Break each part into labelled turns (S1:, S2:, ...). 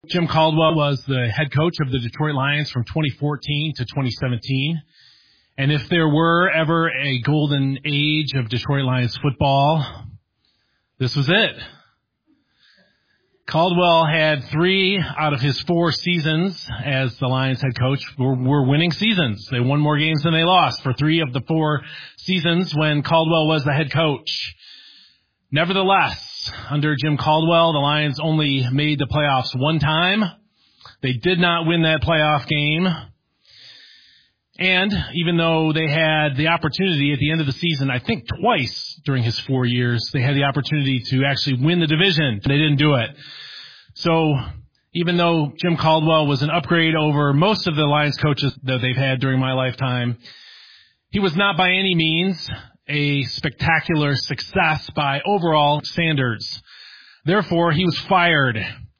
S1: Jim Caldwell was the head coach of the Detroit Lions from 2014 to 2017. And if there were ever a golden age of Detroit Lions football, this was it. Caldwell had 3 out of his 4 seasons as the Lions head coach were winning seasons. They won more games than they lost for 3 of the 4 seasons when Caldwell was the head coach. Nevertheless, under Jim Caldwell, the Lions only made the playoffs 1 time. They did not win that playoff game. And even though they had the opportunity at the end of the season, I think twice during his 4 years, they had the opportunity to actually win the division. They didn't do it. So even though Jim Caldwell was an upgrade over most of the Lions coaches that they've had during my lifetime, he was not by any means a spectacular success by overall standards. Therefore, he was fired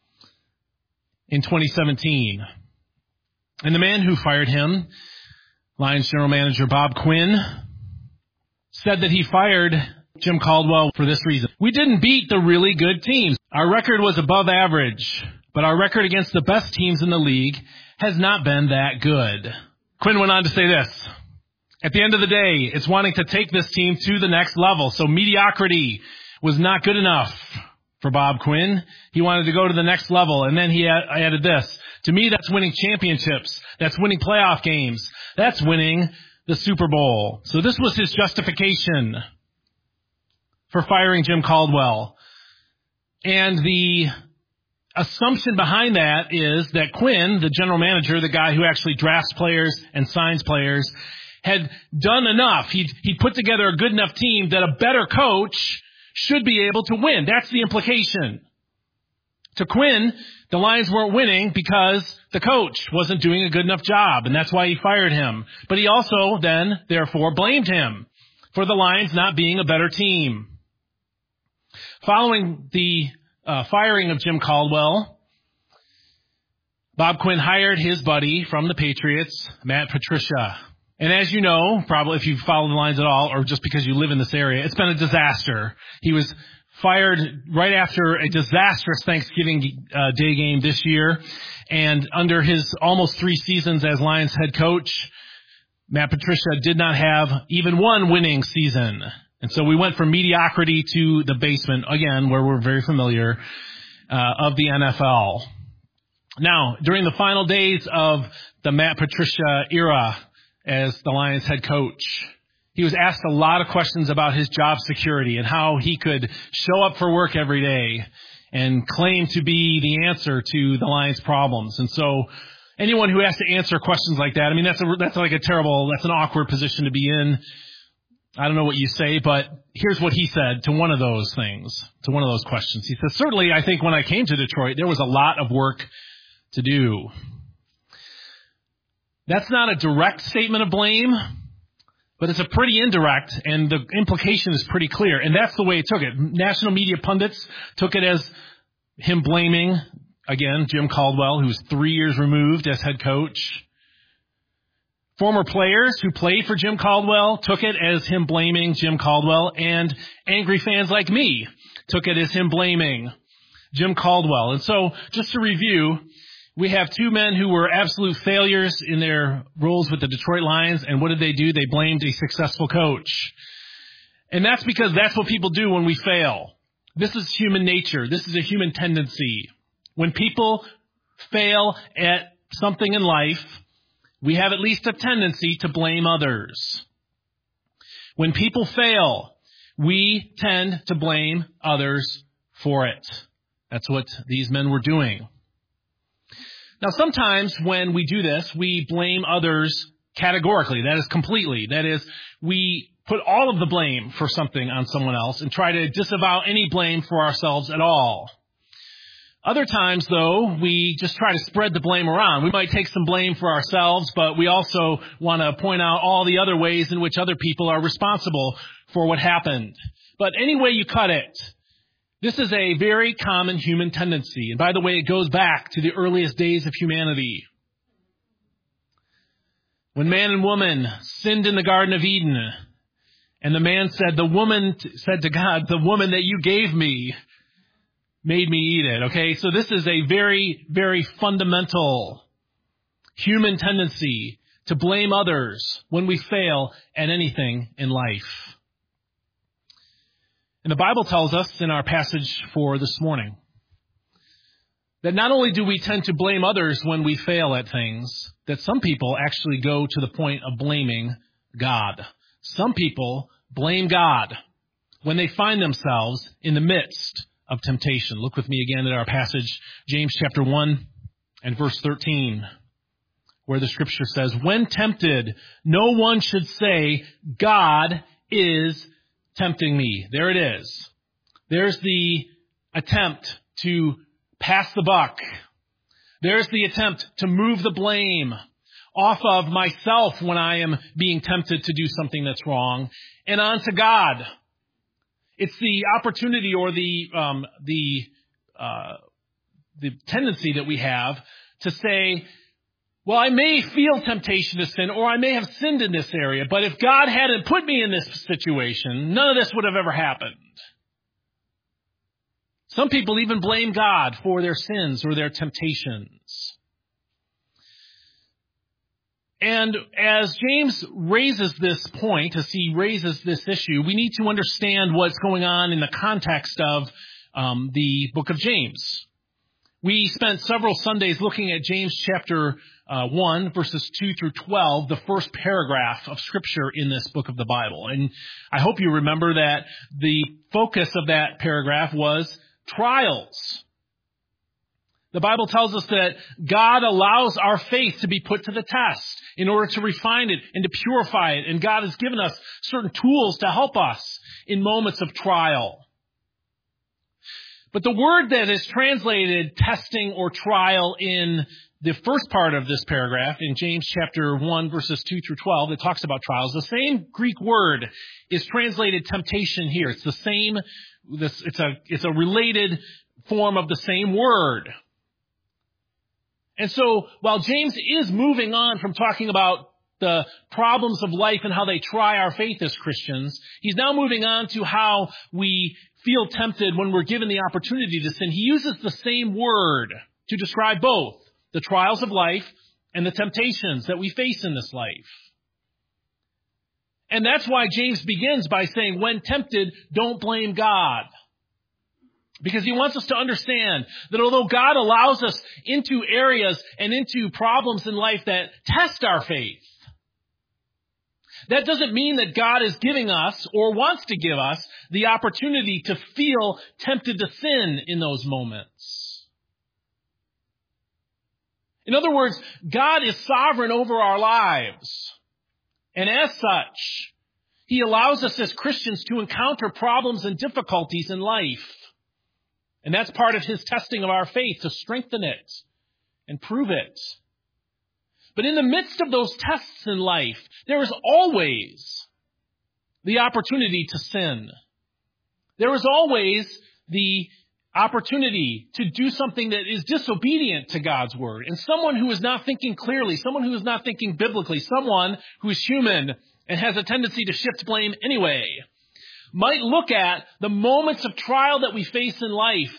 S1: in 2017. And the man who fired him, Lions general manager Bob Quinn, said that he fired Jim Caldwell for this reason. We didn't beat the really good teams. Our record was above average, but our record against the best teams in the league has not been that good. Quinn went on to say this: at the end of the day, it's wanting to take this team to the next level. So mediocrity was not good enough for Bob Quinn. He wanted to go to the next level. And then he added this: to me, that's winning championships. That's winning playoff games. That's winning the Super Bowl. So this was his justification for firing Jim Caldwell. And the assumption behind that is that Quinn, the general manager, the guy who actually drafts players and signs players, had done enough. He'd put together a good enough team that a better coach should be able to win. That's the implication. To Quinn, the Lions weren't winning because the coach wasn't doing a good enough job, and that's why he fired him. But he also then, therefore, blamed him for the Lions not being a better team. Following the firing of Jim Caldwell, Bob Quinn hired his buddy from the Patriots, Matt Patricia. And as you know, probably if you follow the Lions at all, or just because you live in this area, it's been a disaster. He was fired right after a disastrous Thanksgiving Day game this year. And under his almost 3 seasons as Lions head coach, Matt Patricia did not have even one winning season. And so we went from mediocrity to the basement, again, where we're very familiar, of the NFL. Now, during the final days of the Matt Patricia era as the Lions head coach, he was asked a lot of questions about his job security and how he could show up for work every day and claim to be the answer to the Lions' problems. And so anyone who has to answer questions like that, I mean, that's an awkward position to be in. I don't know what you say, but here's what he said to one of those things, to one of those questions. He says, certainly, I think when I came to Detroit, there was a lot of work to do. That's not a direct statement of blame, but it's a pretty indirect, and the implication is pretty clear. And that's the way he took it. National media pundits took it as him blaming, again, Jim Caldwell, who was 3 years removed as head coach. Former players who played for Jim Caldwell took it as him blaming Jim Caldwell, and angry fans like me took it as him blaming Jim Caldwell. And so, just to review, we have 2 men who were absolute failures in their roles with the Detroit Lions, and what did they do? They blamed a successful coach. And that's because that's what people do when we fail. This is human nature. This is a human tendency. When people fail at something in life, we have at least a tendency to blame others. When people fail, we tend to blame others for it. That's what these men were doing. Now, sometimes when we do this, we blame others categorically. That is completely. That is, we put all of the blame for something on someone else and try to disavow any blame for ourselves at all. Other times, though, we just try to spread the blame around. We might take some blame for ourselves, but we also want to point out all the other ways in which other people are responsible for what happened. But any way you cut it, this is a very common human tendency. And by the way, it goes back to the earliest days of humanity. When man and woman sinned in the Garden of Eden, and the man said, the woman said to God, the woman that you gave me made me eat it. Okay, so this is a very, very fundamental human tendency to blame others when we fail at anything in life. And the Bible tells us in our passage for this morning that not only do we tend to blame others when we fail at things, that some people actually go to the point of blaming God. Some people blame God when they find themselves in the midst of temptation. Look with me again at our passage, James chapter 1 and verse 13, where the scripture says, "When tempted, no one should say, 'God is tempting me.'" There it is. There's the attempt to pass the buck. There's the attempt to move the blame off of myself when I am being tempted to do something that's wrong and onto God. It's the opportunity or the tendency that we have to say, well, I may feel temptation to sin, or I may have sinned in this area, but if God hadn't put me in this situation, none of this would have ever happened. Some people even blame God for their sins or their temptations. And as James raises this point, as he raises this issue, we need to understand what's going on in the context of the book of James. We spent several Sundays looking at James chapter 1, verses 2 through 12, the first paragraph of Scripture in this book of the Bible. And I hope you remember that the focus of that paragraph was trials. The Bible tells us that God allows our faith to be put to the test in order to refine it and to purify it. And God has given us certain tools to help us in moments of trial. But the word that is translated testing or trial in the first part of this paragraph, in James chapter 1, verses 2 through 12, that talks about trials, the same Greek word is translated temptation here. It's the same, it's a related form of the same word. And so, while James is moving on from talking about the problems of life and how they try our faith as Christians, he's now moving on to how we feel tempted when we're given the opportunity to sin. He uses the same word to describe both the trials of life and the temptations that we face in this life. And that's why James begins by saying, when tempted, don't blame God. Because he wants us to understand that although God allows us into areas and into problems in life that test our faith, that doesn't mean that God is giving us or wants to give us the opportunity to feel tempted to sin in those moments. In other words, God is sovereign over our lives. And as such, he allows us as Christians to encounter problems and difficulties in life. And that's part of his testing of our faith, to strengthen it and prove it. But in the midst of those tests in life, there is always the opportunity to sin. There is always the opportunity to do something that is disobedient to God's word. And someone who is not thinking clearly, someone who is not thinking biblically, someone who is human and has a tendency to shift blame anyway, might look at the moments of trial that we face in life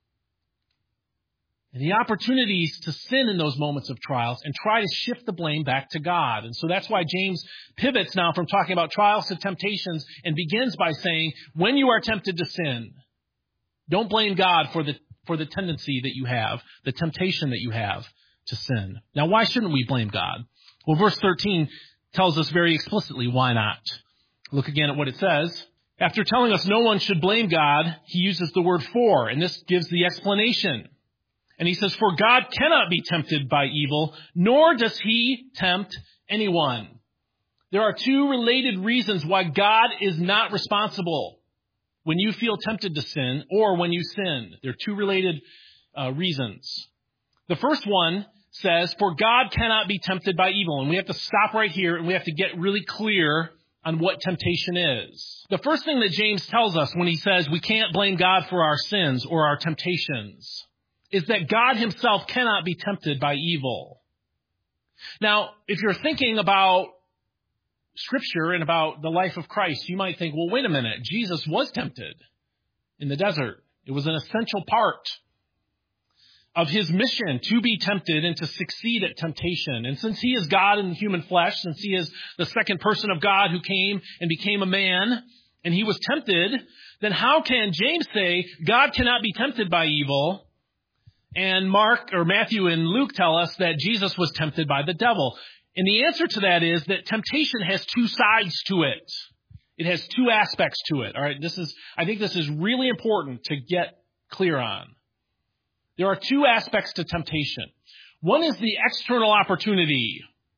S1: and the opportunities to sin in those moments of trials and try to shift the blame back to God. And so that's why James pivots now from talking about trials to temptations and begins by saying, when you are tempted to sin, don't blame God for the tendency that you have, the temptation that you have to sin. Now, why shouldn't we blame God? Well, verse 13 tells us very explicitly why not. Look again at what it says. After telling us no one should blame God, he uses the word for, and this gives the explanation. And he says, for God cannot be tempted by evil, nor does he tempt anyone. There are two related reasons why God is not responsible when you feel tempted to sin or when you sin. There are two related reasons. The first one says, for God cannot be tempted by evil. And we have to stop right here and we have to get really clear on what temptation is. The first thing that James tells us when he says we can't blame God for our sins or our temptations is that God himself cannot be tempted by evil. Now, if you're thinking about Scripture and about the life of Christ, you might think, well, wait a minute, Jesus was tempted in the desert. It was an essential part of his mission to be tempted and to succeed at temptation. And since he is God in human flesh, since he is the second person of God who came and became a man, and he was tempted, then how can James say God cannot be tempted by evil? And Mark or Matthew and Luke tell us that Jesus was tempted by the devil. And the answer to that is that temptation has two sides to it. It has two aspects to it. All right, I think this is really important to get clear on. There are two aspects to temptation. One is the external opportunity,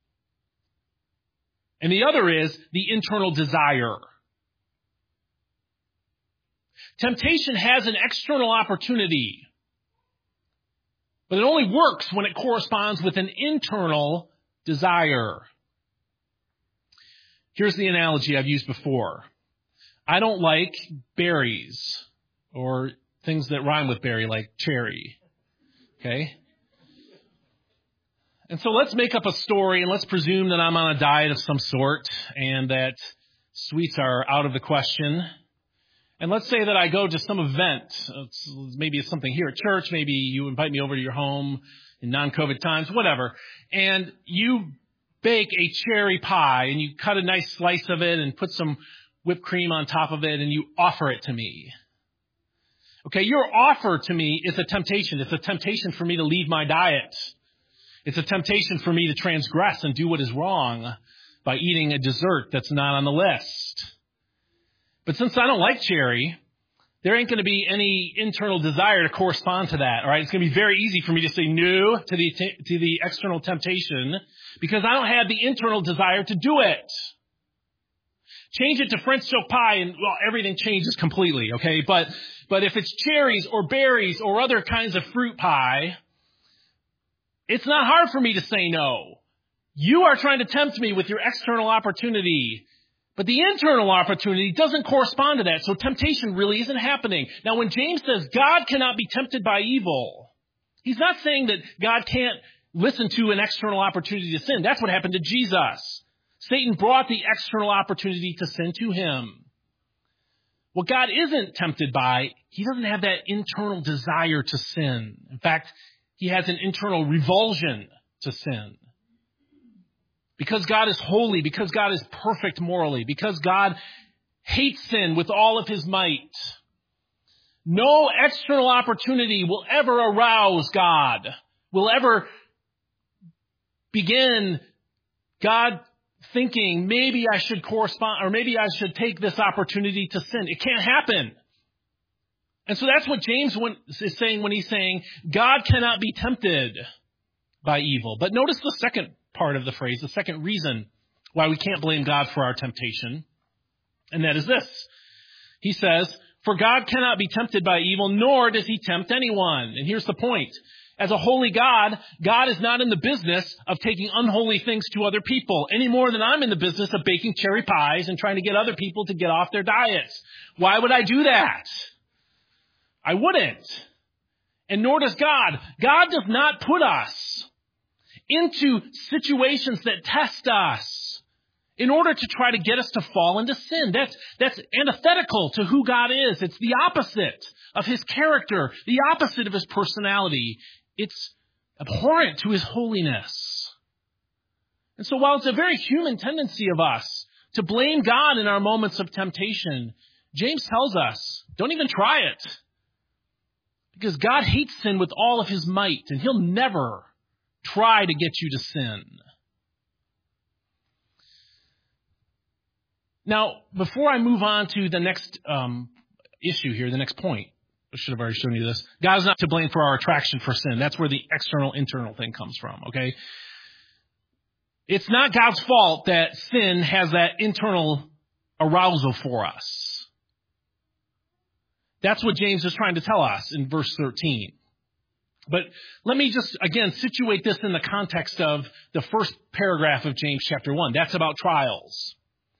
S1: and the other is the internal desire. Temptation has an external opportunity, but it only works when it corresponds with an internal desire. Here's the analogy I've used before. I don't like berries or things that rhyme with berry, like cherry. Okay? And so let's make up a story and let's presume that I'm on a diet of some sort and that sweets are out of the question. And let's say that I go to some event. Maybe it's something here at church. Maybe you invite me over to your home in non-COVID times, whatever. And you bake a cherry pie and you cut a nice slice of it and put some whipped cream on top of it and you offer it to me. Okay, your offer to me is a temptation. It's a temptation for me to leave my diet. It's a temptation for me to transgress and do what is wrong by eating a dessert that's not on the list. But since I don't like cherry, there ain't going to be any internal desire to correspond to that. All right, it's going to be very easy for me to say no to the external temptation because I don't have the internal desire to do it. Change it to French silk pie and, well, everything changes completely, okay? But if it's cherries or berries or other kinds of fruit pie, it's not hard for me to say no. You are trying to tempt me with your external opportunity, but the internal opportunity doesn't correspond to that, so temptation really isn't happening. Now, when James says God cannot be tempted by evil, he's not saying that God can't listen to an external opportunity to sin. That's what happened to Jesus. Satan brought the external opportunity to sin to him. What God isn't tempted by, he doesn't have that internal desire to sin. In fact, he has an internal revulsion to sin. Because God is holy, because God is perfect morally, because God hates sin with all of his might, no external opportunity will ever arouse God, will ever begin God thinking, maybe I should correspond, or maybe I should take this opportunity to sin. It can't happen. And so that's what James is saying when he's saying God cannot be tempted by evil. But notice the second part of the phrase, the second reason why we can't blame God for our temptation. And that is this. He says, for God cannot be tempted by evil, nor does he tempt anyone. And here's the point. As a holy God, God is not in the business of taking unholy things to other people any more than I'm in the business of baking cherry pies and trying to get other people to get off their diets. Why would I do that? I wouldn't. And nor does God. God does not put us into situations that test us in order to try to get us to fall into sin. That's antithetical to who God is. It's the opposite of his character, the opposite of his personality. It's abhorrent to his holiness. And so while it's a very human tendency of us to blame God in our moments of temptation, James tells us, don't even try it. Because God hates sin with all of his might, and he'll never try to get you to sin. Now, before I move on to the next issue here, the next point, I should have already shown you this. God is not to blame for our attraction for sin. That's where the external-internal thing comes from, okay? It's not God's fault that sin has that internal arousal for us. That's what James is trying to tell us in verse 13. But let me just, again, situate this in the context of the first paragraph of James chapter 1. That's about trials.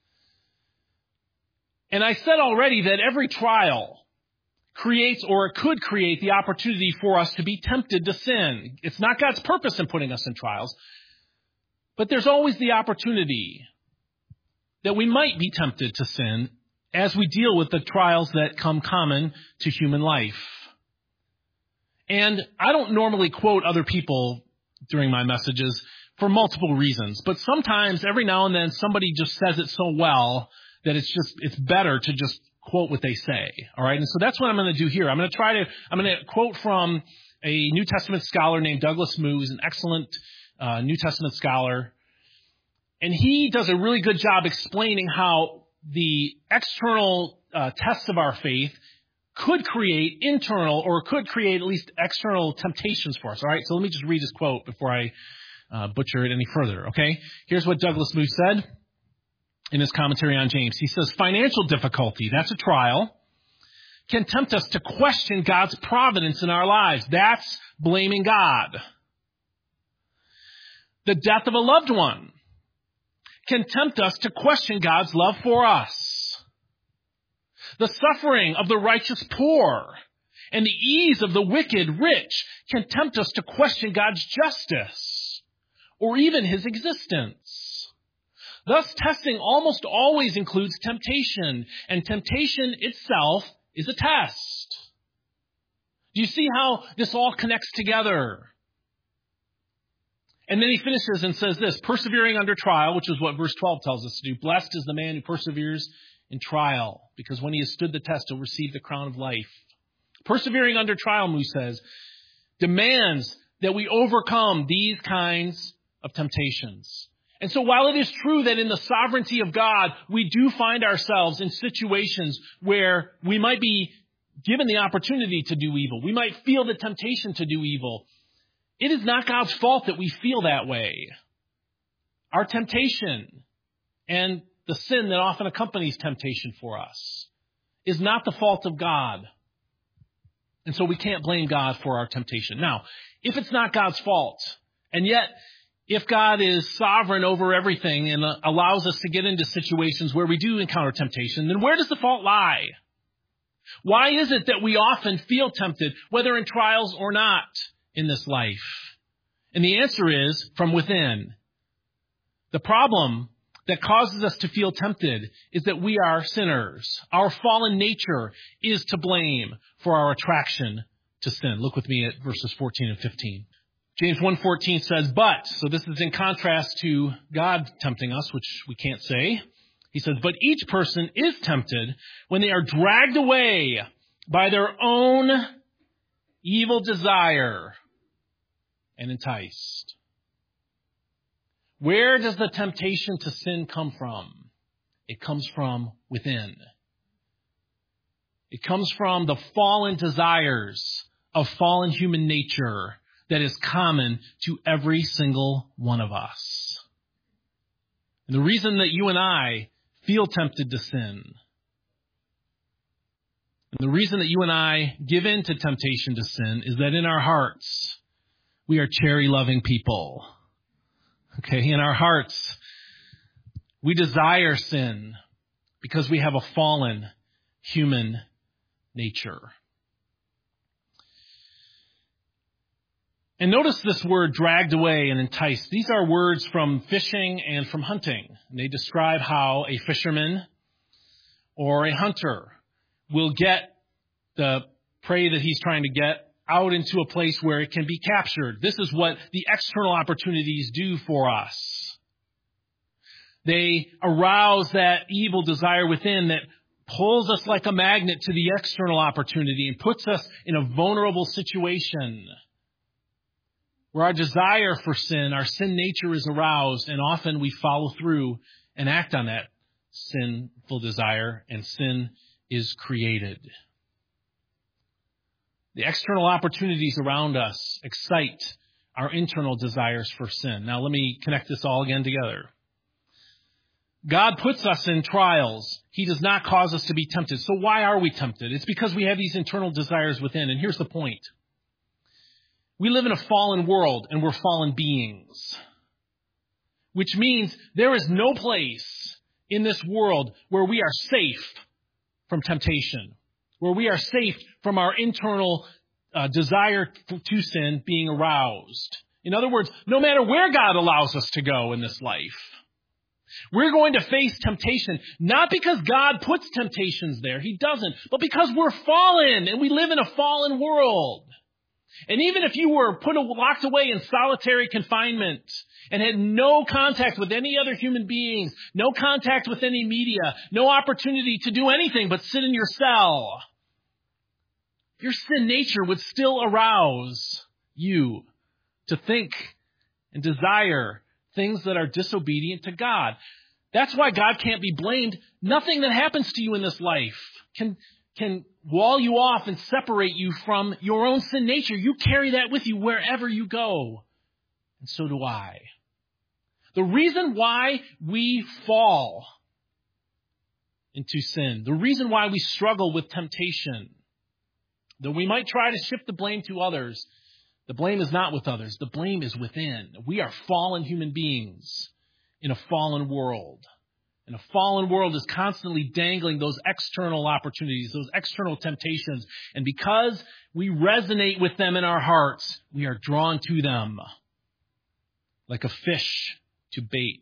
S1: And I said already that every trial creates or could create the opportunity for us to be tempted to sin. It's not God's purpose in putting us in trials, but there's always the opportunity that we might be tempted to sin. as we deal with the trials that come common to human life. And I don't normally quote other people during my messages for multiple reasons, but sometimes every now and then somebody just says it so well that it's better to just quote what they say. All right. And so that's what I'm going to do here. I'm going to quote from a New Testament scholar named Douglas Moo, who's an excellent New Testament scholar. And he does a really good job explaining how the external tests of our faith could create internal or could create at least external temptations for us. All right. So let me just read his quote before I butcher it any further. Okay. Here's what Douglas Moo said in his commentary on James. He says, financial difficulty, that's a trial, can tempt us to question God's providence in our lives. That's blaming God. The death of a loved one can tempt us to question God's love for us. The suffering of the righteous poor and the ease of the wicked rich can tempt us to question God's justice or even his existence. Thus, testing almost always includes temptation, and temptation itself is a test. Do you see how this all connects together? And then he finishes and says this, persevering under trial, which is what verse 12 tells us to do. Blessed is the man who perseveres in trial, because when he has stood the test, he'll receive the crown of life. Persevering under trial, Moo says, demands that we overcome these kinds of temptations. And so while it is true that in the sovereignty of God, we do find ourselves in situations where we might be given the opportunity to do evil, we might feel the temptation to do evil, it is not God's fault that we feel that way. Our temptation and the sin that often accompanies temptation for us is not the fault of God. And so we can't blame God for our temptation. Now, if it's not God's fault, and yet if God is sovereign over everything and allows us to get into situations where we do encounter temptation, then where does the fault lie? Why is it that we often feel tempted, whether in trials or not, in this life? And the answer is from within. The problem that causes us to feel tempted is that we are sinners. Our fallen nature is to blame for our attraction to sin. Look with me at verses 14 and 15. James 1:14 says, but, so this is in contrast to God tempting us, which we can't say. He says, but each person is tempted when they are dragged away by their own evil desire and enticed. Where does the temptation to sin come from? It comes from within. It comes from the fallen desires of fallen human nature that is common to every single one of us. And the reason that you and I feel tempted to sin, and the reason that you and I give in to temptation to sin, is that in our hearts, we are cherry-loving people. Okay, in our hearts, we desire sin because we have a fallen human nature. And notice this word, dragged away and enticed. These are words from fishing and from hunting. And they describe how a fisherman or a hunter will get the prey that he's trying to get out into a place where it can be captured. This is what the external opportunities do for us. They arouse that evil desire within that pulls us like a magnet to the external opportunity and puts us in a vulnerable situation where our desire for sin, our sin nature is aroused, and often we follow through and act on that sinful desire, and sin is created. The external opportunities around us excite our internal desires for sin. Now let me connect this all again together. God puts us in trials. He does not cause us to be tempted. So why are we tempted? It's because we have these internal desires within. And here's the point. We live in a fallen world, and we're fallen beings, which means there is no place in this world where we are safe from temptation, where we are safe from our internal desire to sin being aroused. In other words, no matter where God allows us to go in this life, We're going to face temptation, not because God puts temptations there. He doesn't. But because we're fallen and we live in a fallen world. And even if you were locked away in solitary confinement and had no contact with any other human beings, no contact with any media, no opportunity to do anything but sit in your cell, your sin nature would still arouse you to think and desire things that are disobedient to God. That's why God can't be blamed. Nothing that happens to you in this life can wall you off and separate you from your own sin nature. You carry that with you wherever you go. And so do I. The reason why we fall into sin, the reason why we struggle with temptation, though we might try to shift the blame to others, the blame is not with others. The blame is within. We are fallen human beings in a fallen world. And a fallen world is constantly dangling those external opportunities, those external temptations. And because we resonate with them in our hearts, we are drawn to them like a fish to bait.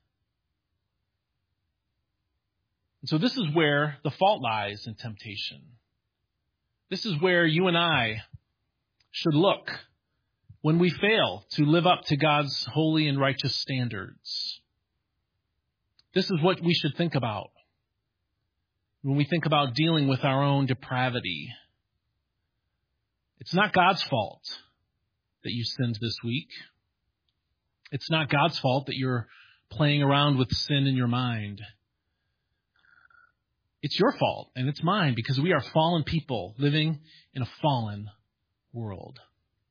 S1: And so this is where the fault lies in temptation. This is where you and I should look when we fail to live up to God's holy and righteous standards. This is what we should think about when we think about dealing with our own depravity. It's not God's fault that you sinned this week. It's not God's fault that you're playing around with sin in your mind. It's your fault and it's mine because we are fallen people living in a fallen world.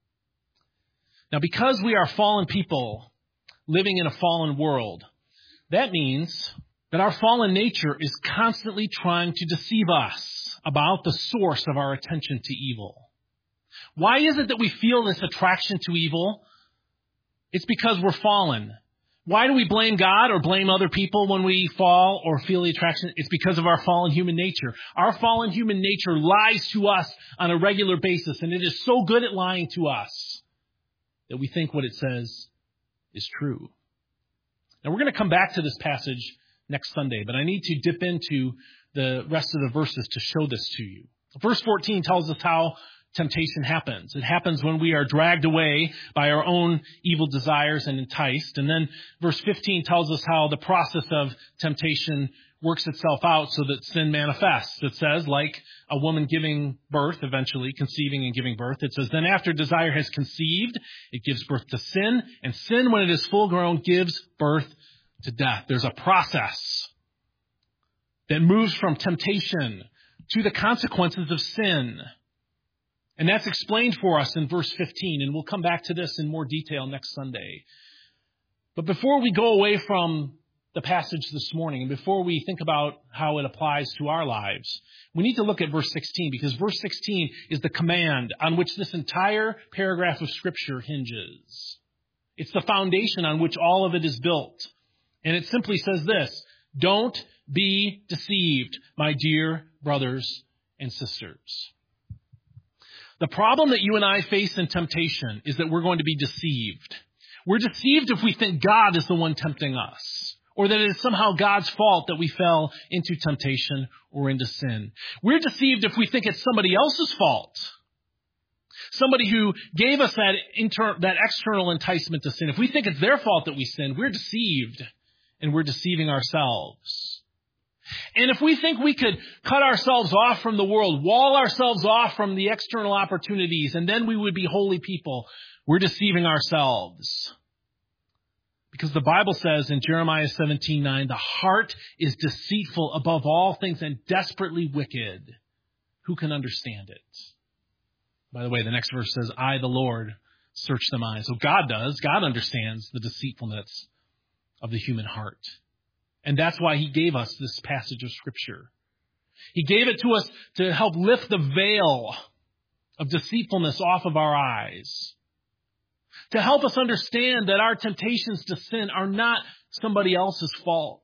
S1: Now, because we are fallen people living in a fallen world, that means that our fallen nature is constantly trying to deceive us about the source of our attention to evil. Why is it that we feel this attraction to evil? It's because we're fallen. Why do we blame God or blame other people when we fall or feel the attraction? It's because of our fallen human nature. Our fallen human nature lies to us on a regular basis, and it is so good at lying to us that we think what it says is true. Now, we're going to come back to this passage next Sunday, but I need to dip into the rest of the verses to show this to you. Verse 14 tells us how temptation happens. It happens when we are dragged away by our own evil desires and enticed. And then verse 15 tells us how the process of temptation works itself out so that sin manifests. It says, like a woman giving birth, eventually conceiving and giving birth, it says, then after desire has conceived, it gives birth to sin, and sin, when it is full grown, gives birth to death. There's a process that moves from temptation to the consequences of sin. And that's explained for us in verse 15, and we'll come back to this in more detail next Sunday. But before we go away from the passage this morning, and before we think about how it applies to our lives, we need to look at verse 16, because verse 16 is the command on which this entire paragraph of Scripture hinges. It's the foundation on which all of it is built. And it simply says this: don't be deceived, my dear brothers and sisters. The problem that you and I face in temptation is that we're going to be deceived. We're deceived if we think God is the one tempting us, or that it is somehow God's fault that we fell into temptation or into sin. We're deceived if we think it's somebody else's fault, somebody who gave us that external enticement to sin. If we think it's their fault that we sinned, we're deceived, and we're deceiving ourselves. And if we think we could cut ourselves off from the world, wall ourselves off from the external opportunities, and then we would be holy people, we're deceiving ourselves. Because the Bible says in Jeremiah 17:9, the heart is deceitful above all things and desperately wicked. Who can understand it? By the way, the next verse says, I, the Lord, search the mind. So God does. God understands the deceitfulness of the human heart. And that's why he gave us this passage of Scripture. He gave it to us to help lift the veil of deceitfulness off of our eyes, to help us understand that our temptations to sin are not somebody else's fault.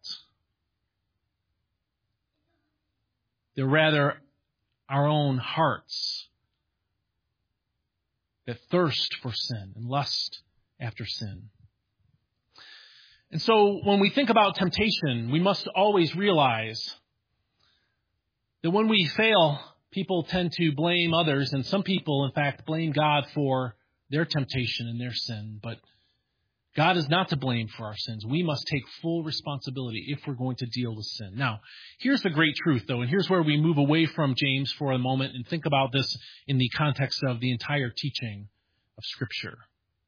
S1: They're rather our own hearts that thirst for sin and lust after sin. And so when we think about temptation, we must always realize that when we fail, people tend to blame others, and some people, in fact, blame God for their temptation and their sin. But God is not to blame for our sins. We must take full responsibility if we're going to deal with sin. Now, here's the great truth, though, and here's where we move away from James for a moment and think about this in the context of the entire teaching of Scripture.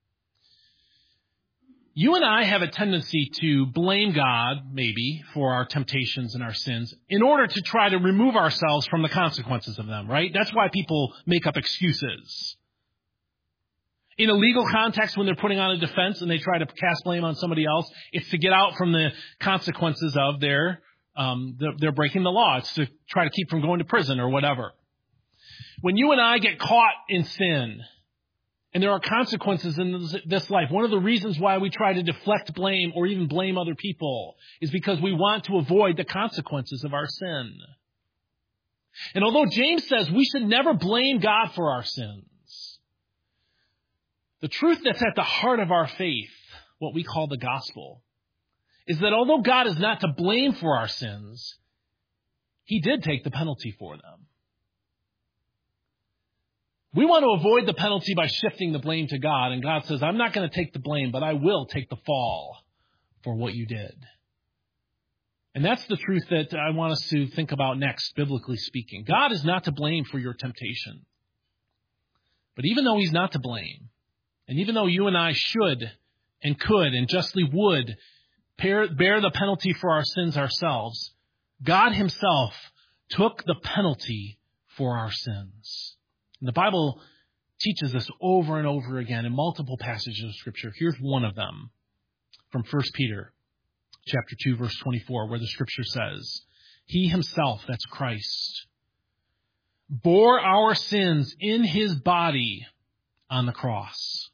S1: You and I have a tendency to blame God, maybe, for our temptations and our sins in order to try to remove ourselves from the consequences of them, right? That's why people make up excuses. In a legal context, when they're putting on a defense and they try to cast blame on somebody else, it's to get out from the consequences of their breaking the law. It's to try to keep from going to prison or whatever. When you and I get caught in sin, and there are consequences in this life, one of the reasons why we try to deflect blame or even blame other people is because we want to avoid the consequences of our sin. And although James says we should never blame God for our sins, the truth that's at the heart of our faith, what we call the gospel, is that although God is not to blame for our sins, He did take the penalty for them. We want to avoid the penalty by shifting the blame to God, and God says, I'm not going to take the blame, but I will take the fall for what you did. And that's the truth that I want us to think about next, biblically speaking. God is not to blame for your temptation. But even though He's not to blame, and even though you and I should and could and justly would bear the penalty for our sins ourselves, God Himself took the penalty for our sins. And the Bible teaches this over and over again in multiple passages of Scripture. Here's one of them from 1 Peter chapter 2, verse 24, where the Scripture says, He Himself, that's Christ, bore our sins in His body on the cross.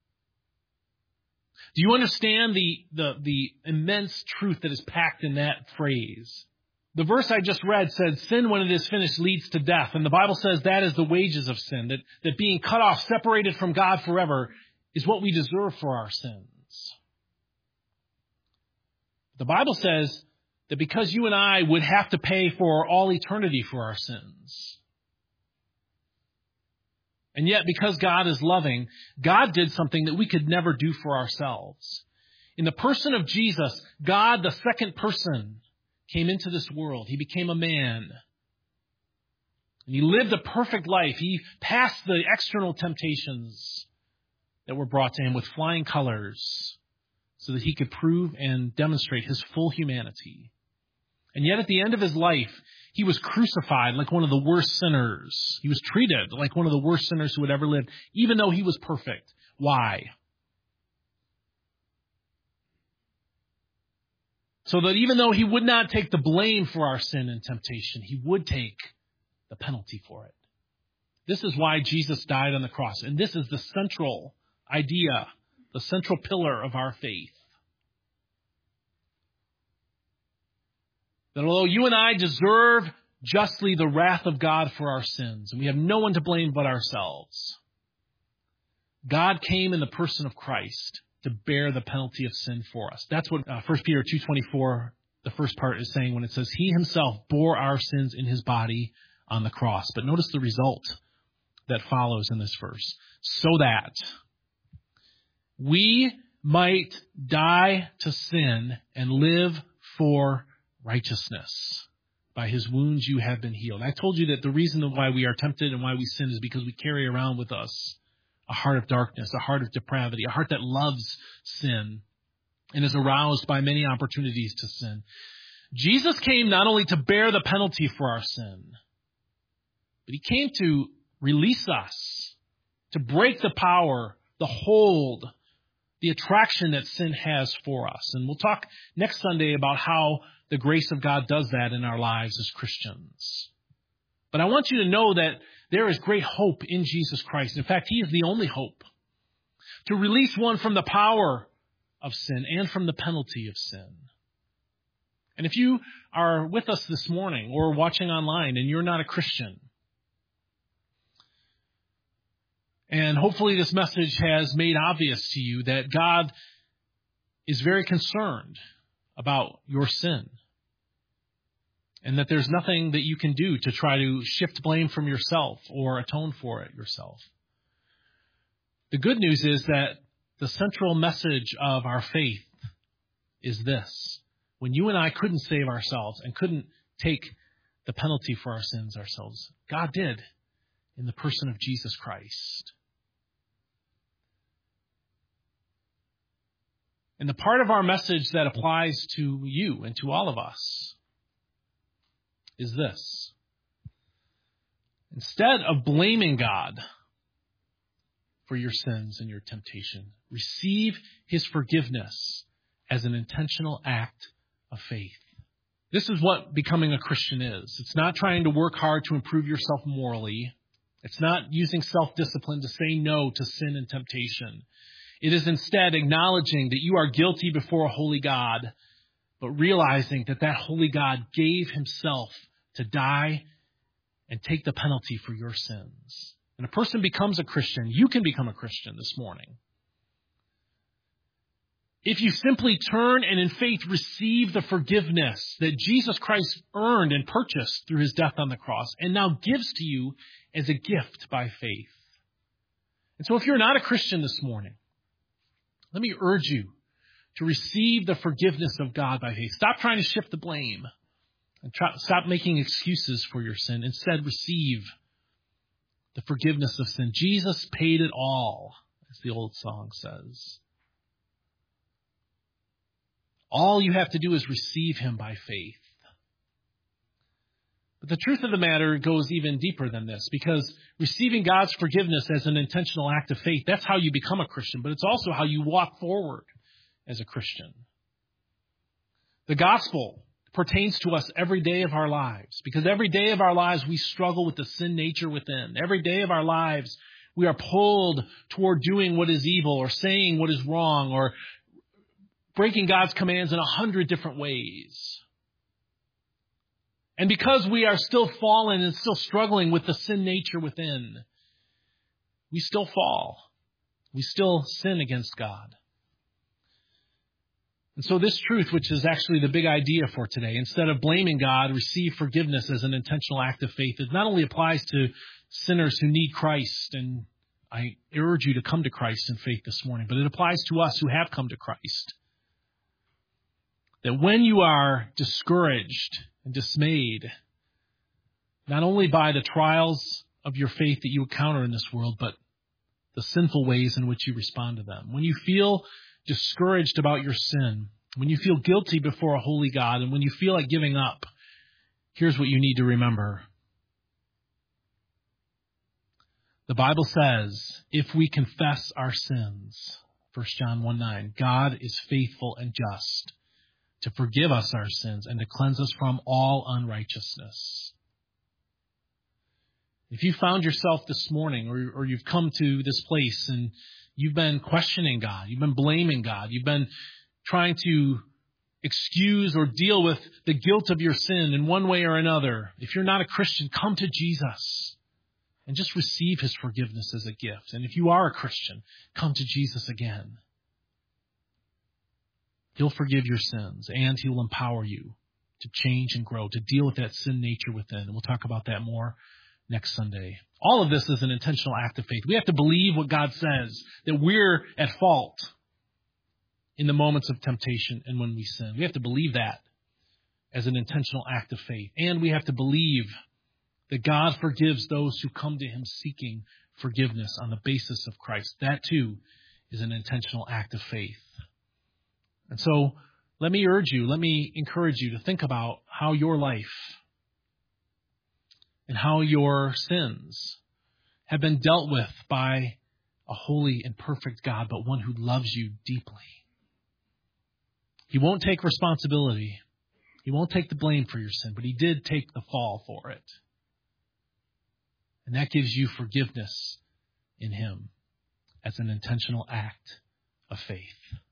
S1: Do you understand the immense truth that is packed in that phrase? The verse I just read said, sin when it is finished leads to death. And the Bible says that is the wages of sin, that being cut off, separated from God forever, is what we deserve for our sins. The Bible says that because you and I would have to pay for all eternity for our sins. And yet, because God is loving, God did something that we could never do for ourselves. In the person of Jesus, God, the second person, came into this world. He became a man. And He lived a perfect life. He passed the external temptations that were brought to Him with flying colors so that He could prove and demonstrate His full humanity. And yet at the end of His life, He was crucified like one of the worst sinners. He was treated like one of the worst sinners who had ever lived, even though He was perfect. Why? So that even though He would not take the blame for our sin and temptation, He would take the penalty for it. This is why Jesus died on the cross. And this is the central idea, the central pillar of our faith. That although you and I deserve justly the wrath of God for our sins, and we have no one to blame but ourselves, God came in the person of Christ to bear the penalty of sin for us. That's what 1 Peter 2:24, the first part, is saying when it says, He Himself bore our sins in His body on the cross. But notice the result that follows in this verse. So that we might die to sin and live for righteousness. By His wounds you have been healed. I told you that the reason why we are tempted and why we sin is because we carry around with us a heart of darkness, a heart of depravity, a heart that loves sin and is aroused by many opportunities to sin. Jesus came not only to bear the penalty for our sin, but He came to release us, to break the power, the hold, the attraction that sin has for us. And we'll talk next Sunday about how the grace of God does that in our lives as Christians. But I want you to know that there is great hope in Jesus Christ. In fact, He is the only hope to release one from the power of sin and from the penalty of sin. And if you are with us this morning or watching online and you're not a Christian, and hopefully this message has made obvious to you that God is very concerned about your sin, and that there's nothing that you can do to try to shift blame from yourself or atone for it yourself. The good news is that the central message of our faith is this. When you and I couldn't save ourselves and couldn't take the penalty for our sins ourselves, God did in the person of Jesus Christ. And the part of our message that applies to you and to all of us is this. Instead of blaming God for your sins and your temptation, receive his forgiveness as an intentional act of faith. This is what becoming a Christian is. It's not trying to work hard to improve yourself morally. It's not using self-discipline to say no to sin and temptation. It is instead acknowledging that you are guilty before a holy God, but realizing that that holy God gave himself to die and take the penalty for your sins. And a person becomes a Christian. You can become a Christian this morning if you simply turn and in faith receive the forgiveness that Jesus Christ earned and purchased through his death on the cross and now gives to you as a gift by faith. And so if you're not a Christian this morning, let me urge you to receive the forgiveness of God by faith. Stop trying to shift the blame and stop making excuses for your sin. Instead, receive the forgiveness of sin. Jesus paid it all, as the old song says. All you have to do is receive him by faith. But the truth of the matter goes even deeper than this, because receiving God's forgiveness as an intentional act of faith, that's how you become a Christian, but it's also how you walk forward as a Christian. The gospel pertains to us every day of our lives, because every day of our lives we struggle with the sin nature within. Every day of our lives we are pulled toward doing what is evil or saying what is wrong or breaking God's commands in 100 different ways. And because we are still fallen and still struggling with the sin nature within, we still fall. We still sin against God. And so this truth, which is actually the big idea for today, instead of blaming God, receive forgiveness as an intentional act of faith. It not only applies to sinners who need Christ, and I urge you to come to Christ in faith this morning, but it applies to us who have come to Christ. That when you are discouraged and dismayed, not only by the trials of your faith that you encounter in this world, but the sinful ways in which you respond to them. When you feel discouraged about your sin, when you feel guilty before a holy God, and when you feel like giving up, here's what you need to remember. The Bible says, if we confess our sins, 1 John 1:9, God is faithful and just to forgive us our sins and to cleanse us from all unrighteousness. If you found yourself this morning or you've come to this place and you've been questioning God, you've been blaming God, you've been trying to excuse or deal with the guilt of your sin in one way or another, if you're not a Christian, come to Jesus and just receive his forgiveness as a gift. And if you are a Christian, come to Jesus again. He'll forgive your sins, and he'll empower you to change and grow, to deal with that sin nature within. And we'll talk about that more next Sunday. All of this is an intentional act of faith. We have to believe what God says, that we're at fault in the moments of temptation and when we sin. We have to believe that as an intentional act of faith. And we have to believe that God forgives those who come to him seeking forgiveness on the basis of Christ. That too is an intentional act of faith. And so let me encourage you to think about how your life and how your sins have been dealt with by a holy and perfect God, but one who loves you deeply. He won't take responsibility. He won't take the blame for your sin, but he did take the fall for it. And that gives you forgiveness in him as an intentional act of faith.